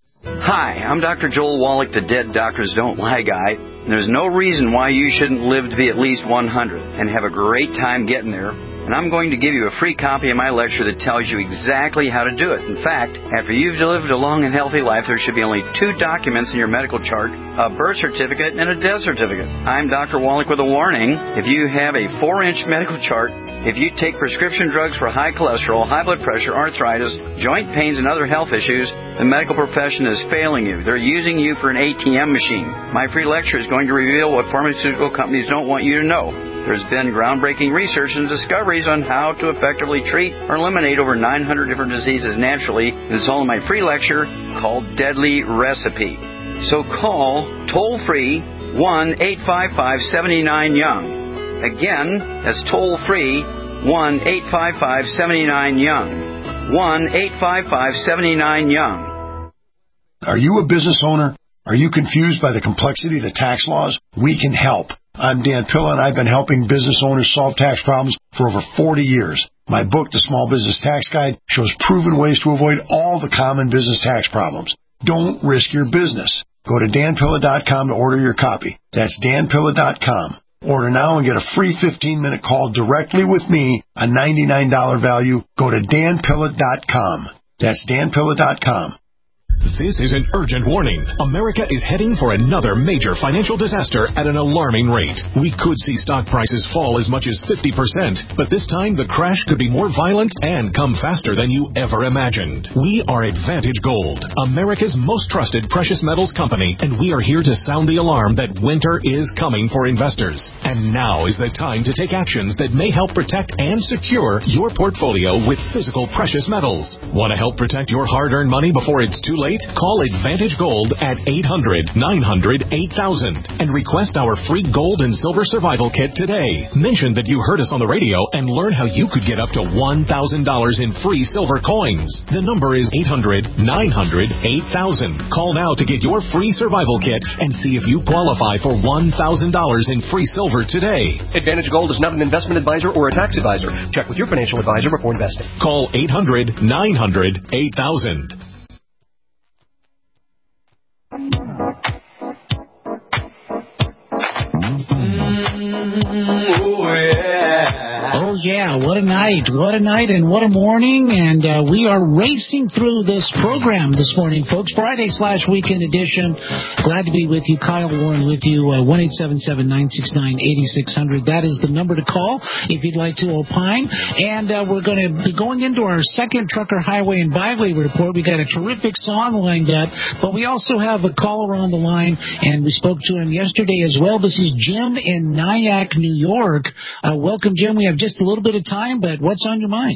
Hi, I'm Doctor Joel Wallach, the Dead Doctors Don't Lie guy. And there's no reason why you shouldn't live to be at least one hundred and have a great time getting there. And I'm going to give you a free copy of my lecture that tells you exactly how to do it. In fact, after you've lived a long and healthy life, there should be only two documents in your medical chart, a birth certificate and a death certificate. I'm Doctor Wallach with a warning. If you have a four-inch medical chart, if you take prescription drugs for high cholesterol, high blood pressure, arthritis, joint pains, and other health issues, the medical profession is failing you. They're using you for an A T M machine. My free lecture is going to reveal what pharmaceutical companies don't want you to know. There's been groundbreaking research and discoveries on how to effectively treat or eliminate over nine hundred different diseases naturally. It's all in my free lecture called Deadly Recipe. So call toll-free one eight five five, seven nine, young. Again, that's toll-free one eight five five, seven nine, young. one eight five five, seven nine, young. Are you a business owner? Are you confused by the complexity of the tax laws? We can help. I'm Dan Pilla, and I've been helping business owners solve tax problems for over forty years. My book, The Small Business Tax Guide, shows proven ways to avoid all the common business tax problems. Don't risk your business. Go to Dan Pilla dot com to order your copy. That's Dan Pilla dot com. Order now and get a free fifteen-minute call directly with me, a ninety-nine dollars value. Go to Dan Pilla dot com. That's Dan Pilla dot com. This is an urgent warning. America is heading for another major financial disaster at an alarming rate. We could see stock prices fall as much as fifty percent, but this time the crash could be more violent and come faster than you ever imagined. We are Advantage Gold, America's most trusted precious metals company, and we are here to sound the alarm that winter is coming for investors. And now is the time to take actions that may help protect and secure your portfolio with physical precious metals. Want to help protect your hard-earned money before it's too late? Call Advantage Gold at eight hundred, nine hundred, eight thousand and request our free gold and silver survival kit today. Mention that you heard us on the radio and learn how you could get up to one thousand dollars in free silver coins. The number is eight hundred, nine hundred, eight thousand. Call now to get your free survival kit and see if you qualify for one thousand dollars in free silver today. Advantage Gold is not an investment advisor or a tax advisor. Check with your financial advisor before investing. Call eight hundred, nine hundred, eight thousand. Oh, yeah, what a night, what a night, and what a morning, and uh, we are racing through this program this morning, folks. Friday slash weekend edition. Glad to be with you. Kyle Warren with you, uh, one eight seven seven, nine six nine, eight six zero zero. That is the number to call if you'd like to opine, and uh, we're going to be going into our second Trucker Highway and Byway report. We got a terrific song lined up, but we also have a caller on the line, and we spoke to him yesterday as well. This is Jim in Nyack, New York. Uh, welcome, Jim. We have just a little bit of time, but what's on your mind?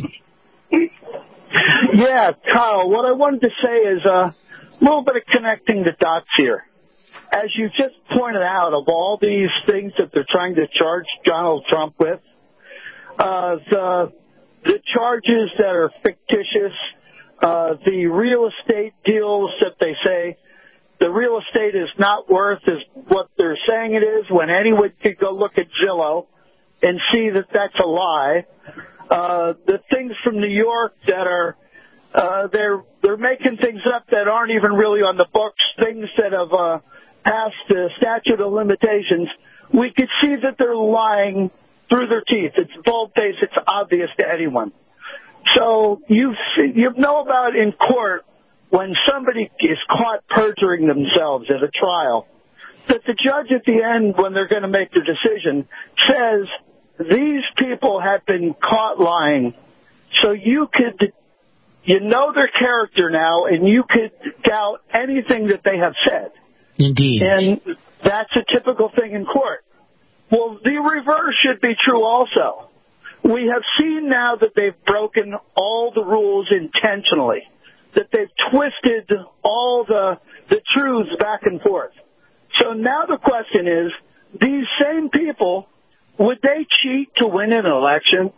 Yeah, Kyle, what I wanted to say is uh, a little bit of connecting the dots here. as you just pointed out, of all these things that they're trying to charge Donald Trump with, uh, the the charges that are fictitious, uh, the real estate deals that they say the real estate is not worth is what they're saying it is, when anyone could go look at Zillow and see that that's a lie. Uh, the things from New York that are, uh, they're, they're making things up that aren't even really on the books, things that have, uh, passed the statute of limitations. We could see that they're lying through their teeth. It's bold-faced. It's obvious to anyone. So you you know about in court when somebody is caught perjuring themselves at a trial, that the judge at the end, when they're going to make their decision, says these people have been caught lying. So you could, you know their character now, and you could doubt anything that they have said. Indeed. And that's a typical thing in court. Well, the reverse should be true also. We have seen now that they've broken all the rules intentionally, that they've twisted all the the truths back and forth. So now the question is, these same people, would they cheat to win an election?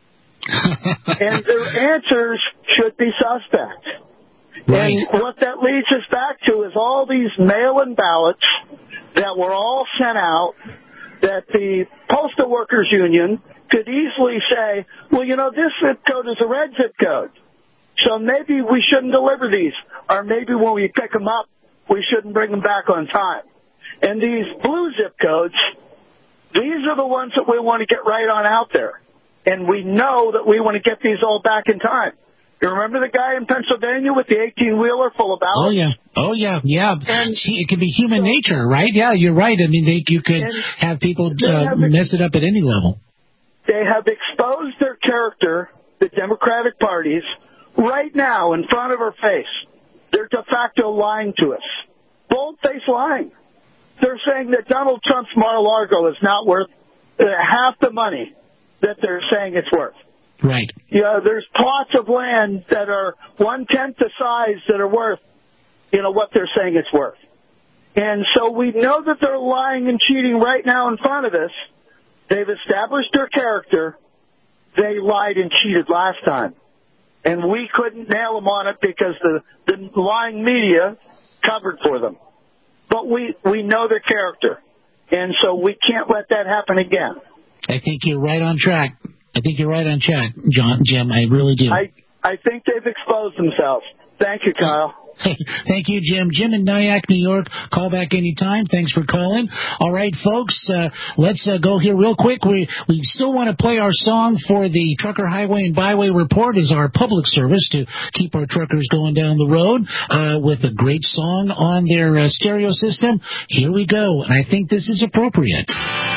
And their answers should be suspect. Right. And what that leads us back to is all these mail-in ballots that were all sent out, that the Postal Workers Union could easily say, well, you know, this zip code is a red zip code, so maybe we shouldn't deliver these. Or maybe when we pick them up, we shouldn't bring them back on time. And these blue zip codes, these are the ones that we want to get right on out there. And we know that we want to get these all back in time. You remember the guy in Pennsylvania with the eighteen-wheeler full of ballots? Oh, yeah. Oh, yeah, yeah. And it can be human nature, right? Yeah, you're right. I mean, they, you could have people uh, have mess it up at any level. They have exposed their character, the Democratic parties, right now in front of our face. They're de facto lying to us. Bold-faced lying. They're saying that Donald Trump's Mar-a-Lago is not worth uh, half the money that they're saying it's worth. Right. You know, there's plots of land that are one-tenth the size that are worth, you know, what they're saying it's worth. And so we know that they're lying and cheating right now in front of us. They've established their character. They lied and cheated last time. And we couldn't nail them on it because the, the lying media covered for them. But we, we know their character. And so we can't let that happen again. I think you're right on track. I think you're right on track, John, Jim. I really do. I, I think they've exposed themselves. Thank you, Kyle. Thank you, Jim. Jim in Nyack, New York. Call back anytime. Thanks for calling. All right, folks, uh, let's uh, go here real quick. We we still want to play our song for the Trucker Highway and Byway Report as our public service to keep our truckers going down the road uh, with a great song on their uh, stereo system. Here we go, and I think this is appropriate.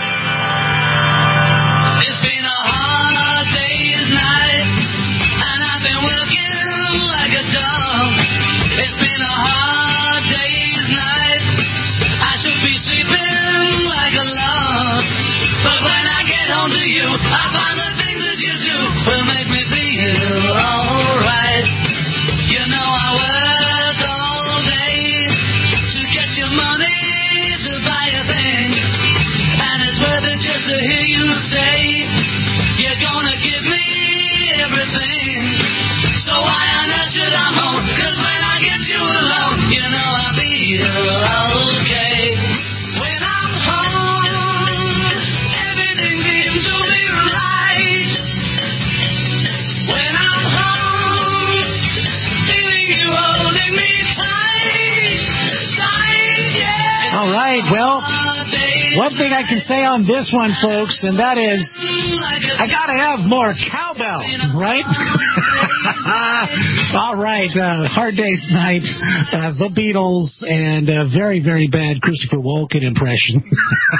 It's been a hard day's night, and I've been working like a dog. It's been a hard day's night. I should be sleeping like a log. But when I get home to you, I find the things that you do will make me feel alright. You know I work all day to get your money to buy a thing, and it's worth it just to hear you say you're gonna give me everything. So why on earth should I moan? 'Cause when I get you alone, you know I feel okay. When I'm home, everything seems to be right. When I'm home, feeling you holding me tight, tight, yeah. All right, well, one thing I can say on this one, folks, and that is I got to have more cowbell, right? All right, uh, Hard Day's Night, uh, The Beatles, and a very, very bad Christopher Walken impression.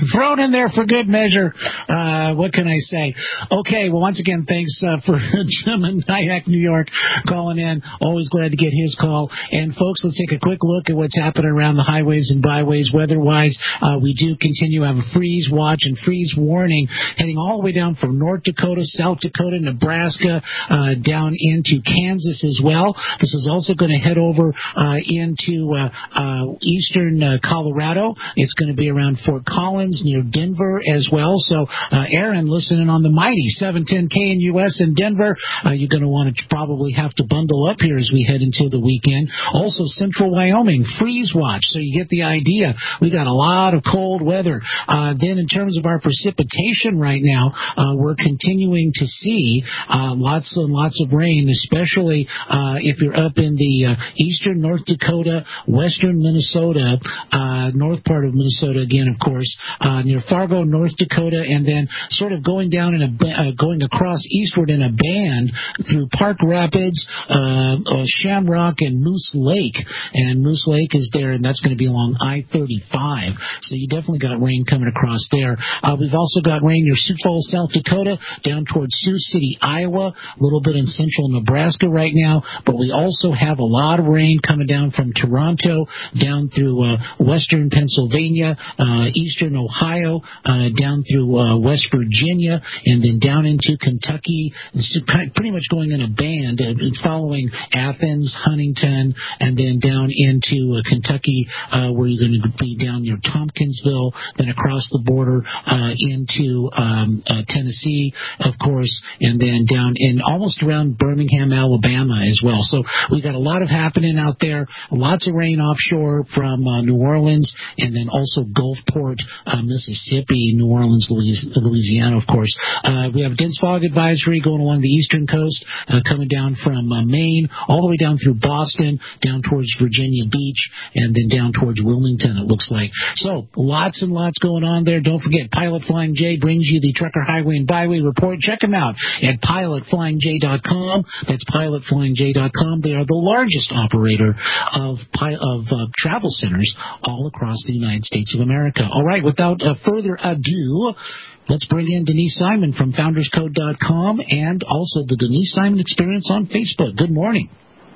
thrown in there for good measure. Uh, what can I say? Okay, well, once again, thanks uh, for Jim in Nyack, New York, calling in. Always glad to get his call. And, folks, let's take a quick look at what's happening around the highways and byways weather-wise. Uh, we do continue to have a freeze watch and freeze warning heading all the way down from North Dakota, South Dakota, Nebraska, uh, down into Kansas as well. This is also going to head over uh, into uh, uh, eastern uh, Colorado. It's going to be around Fort Collins near Denver as well. So, uh, Aaron, listening on the mighty seven ten K N U S in Denver, uh, you're going to want to probably have to bundle up here as we head into the weekend. Also, central Wyoming, freeze watch, so you get the idea. We got a lot of cold weather. Uh, then in terms of our precipitation right now, uh, we're continuing to see uh, lots and lots of rain, especially uh, if you're up in the uh, eastern North Dakota, western Minnesota, uh, north part of Minnesota again, of course, uh, near Fargo, North Dakota, and then sort of going down in a uh, going across eastward in a band through Park Rapids, uh, uh, Shamrock, and Moose Lake. And Moose Lake is there, and that's going to be along I thirty-five. So you definitely got rain coming across there. Uh, we've also got rain near Sioux Falls, South Dakota, down towards Sioux City, Iowa, a little bit in central Nebraska right now. But we also have a lot of rain coming down from Toronto, down through uh, western Pennsylvania, uh, eastern Ohio, uh, down through uh, West Virginia, and then down into Kentucky. It's pretty much going in a band, uh, following Athens, Huntington, and then down into uh, Kentucky, uh, where you're going to be down near Tompkinsville, then across the border uh, into um, uh, Tennessee, of course, and then down in almost around Birmingham, Alabama as well. So we got a lot of happening out there. Lots of rain offshore from uh, New Orleans, and then also Gulfport, uh, Mississippi, New Orleans, Louisiana, of course. Uh, we have a dense fog advisory going along the eastern coast, uh, coming down from uh, Maine, all the way down through Boston, down towards Virginia Beach, and then down towards Wilmington, it looks like. So, lots and lots going on there. Don't forget, Pilot Flying J brings you the Trucker Highway and Byway Report. Check them out at pilot flying j dot com. That's pilot flying j dot com. They are the largest operator of of uh, travel centers all across the United States of America. All right, without uh, further ado, let's bring in Denise Simon from founders code dot com and also the Denise Simon Experience on Facebook. Good morning.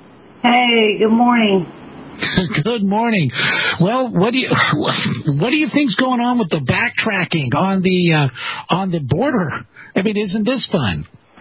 Hey, good morning. Good morning. Well, what do you what do you think's going on with the backtracking on the uh, on the border? I mean, isn't this fun?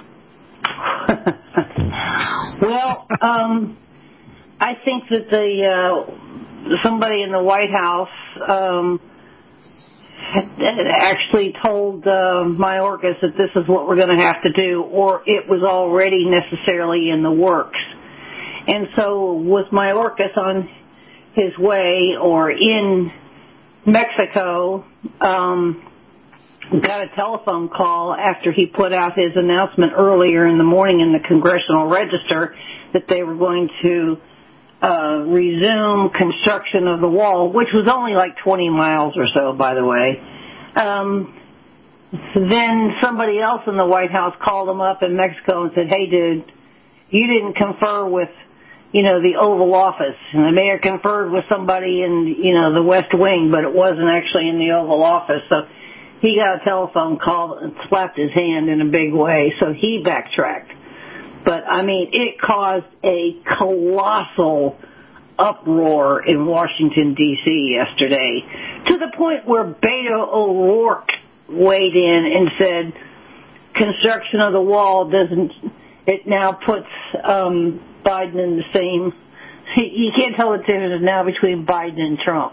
Well, um, I think that the uh, somebody in the White House um, had actually told uh, Mayorkas that this is what we're going to have to do, or it was already necessarily in the works. And so was Mayorkas on his way or in Mexico, um, got a telephone call after he put out his announcement earlier in the morning in the Congressional Register that they were going to uh, resume construction of the wall, which was only like twenty miles or so, by the way. Um, then somebody else in the White House called him up in Mexico and said, hey, dude, you didn't confer with, you know, the Oval Office. And the mayor conferred with somebody in, you know, the West Wing, but it wasn't actually in the Oval Office. So he got a telephone call and slapped his hand in a big way, so he backtracked. But, I mean, it caused a colossal uproar in Washington, D C yesterday, to the point where Beto O'Rourke weighed in and said construction of the wall doesn't, it now puts um, Biden in the same, you can't tell the difference now between Biden and Trump.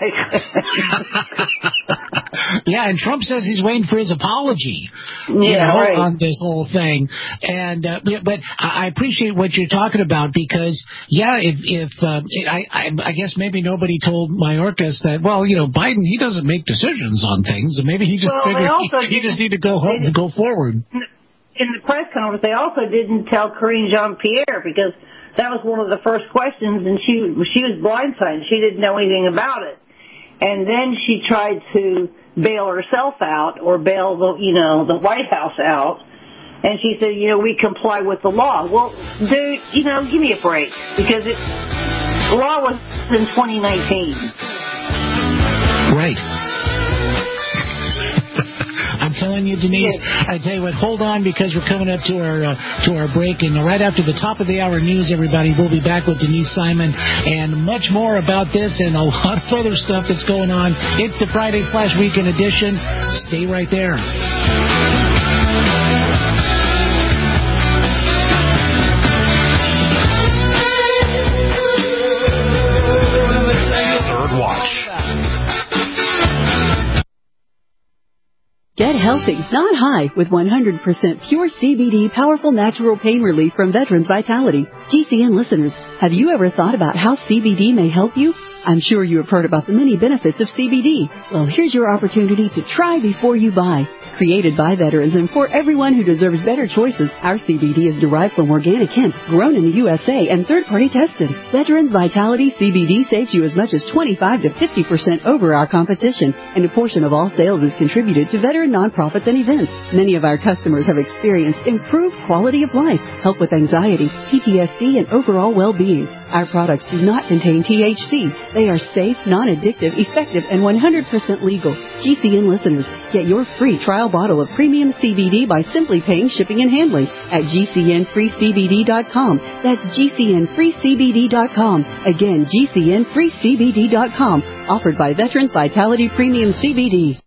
Yeah, and Trump says he's waiting for his apology, you yeah, know, right. on this whole thing. And uh, but I appreciate what you're talking about because, yeah, if if uh, I, I I guess maybe nobody told Mayorkas that, well, you know, Biden, he doesn't make decisions on things, and maybe he just well, figured he, he just need to go home and go forward. In the press conference, they also didn't tell Karine Jean-Pierre because that was one of the first questions, and she she was blindsided. She didn't know anything about it. And then she tried to bail herself out or bail the, you know, the White House out. And she said, you know, we comply with the law. Well, dude, you know, give me a break because it, the law was in twenty nineteen. Right. telling you, Denise. I tell you what, hold on, because we're coming up to our uh, to our break, and right after the top of the hour news, everybody, we'll be back with Denise Simon and much more about this and a lot of other stuff that's going on. It's the Friday slash weekend edition. Stay right there. Third Watch. Get healthy, not high, with one hundred percent pure C B D powerful natural pain relief from Veterans Vitality. G C N listeners, have you ever thought about how C B D may help you? I'm sure you have heard about the many benefits of C B D. Well, here's your opportunity to try before you buy. Created by veterans and for everyone who deserves better choices, our C B D is derived from organic hemp, grown in the U S A and third-party tested. Veterans Vitality C B D saves you as much as twenty-five to fifty percent over our competition, and a portion of all sales is contributed to veteran nonprofits and events. Many of our customers have experienced improved quality of life, help with anxiety, P T S D, and overall well-being. Our products do not contain T H C. They are safe, non-addictive, effective, and one hundred percent legal. G C N listeners, get your free trial bottle of premium C B D by simply paying shipping and handling at G C N free C B D dot com. That's G C N free C B D dot com. Again, G C N free C B D dot com. Offered by Veterans Vitality Premium C B D.